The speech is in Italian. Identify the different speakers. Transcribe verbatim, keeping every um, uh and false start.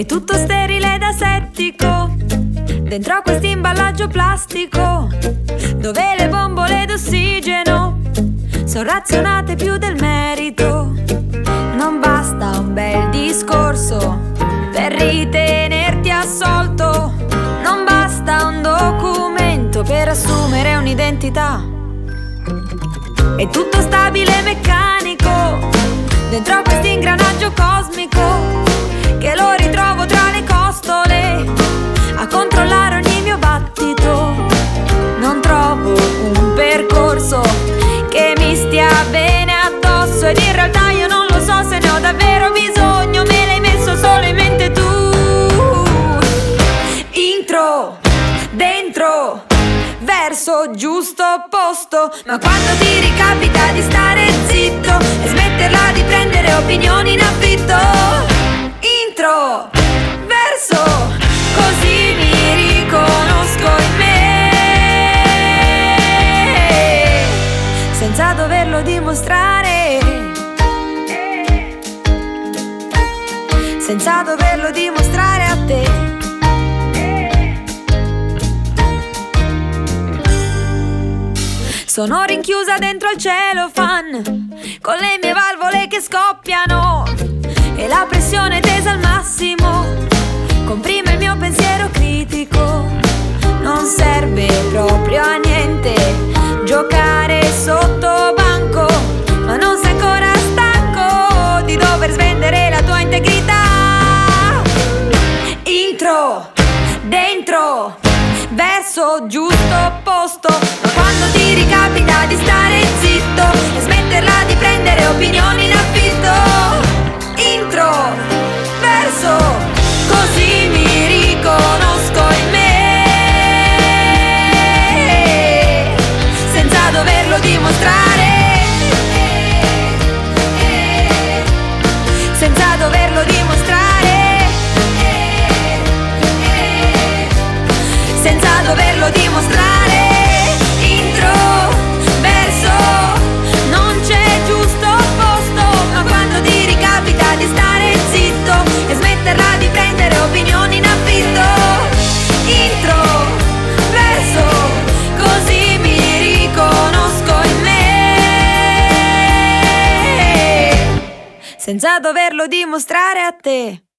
Speaker 1: tutto sterile ed asettico, dentro a questo imballaggio plastico, dove le bombole d'ossigeno sono razionate più del merito. Non basta un bel discorso per ritenerti assolto, non basta un documento per assumere un'identità. È tutto stabile e meccanico, dentro a questo ingranaggio cosmico, che lo ritrovo tra le costole a controllare ogni mio battito. Non trovo un percorso che mi stia bene addosso, ed in realtà io non lo so se ne ho davvero bisogno. Me l'hai messo solo in mente tu. Intro, dentro, verso giusto opposto, ma quando ti ricapita di stare zitto e smetterla di prendere opinioni in affitto. Intro, verso, così mi riconosco in me, senza doverlo dimostrare, senza doverlo dimostrare a te. Sono rinchiusa dentro al cellophane, con le mie valvole che scoppiano e la pressione tesa al massimo comprime il mio pensiero critico. Non serve proprio a niente giocare sotto banco, ma non sei ancora stanco di dover svendere la tua integrità. Intro, dentro, verso giusto opposto, ma quando ti ricapita di stare zitto e smetterla di prendere opinioni in affitto. Intro, verso, così mi riconosco in me, senza doverlo dimostrare, senza doverlo dimostrare, senza doverlo dimostrare. Intro, verso, non c'è giusto opposto, ma quando ti ricapita di stare zitto e smetterla di prendere opinioni in affitto. Intro, verso, così mi riconosco in me, senza doverlo dimostrare a te.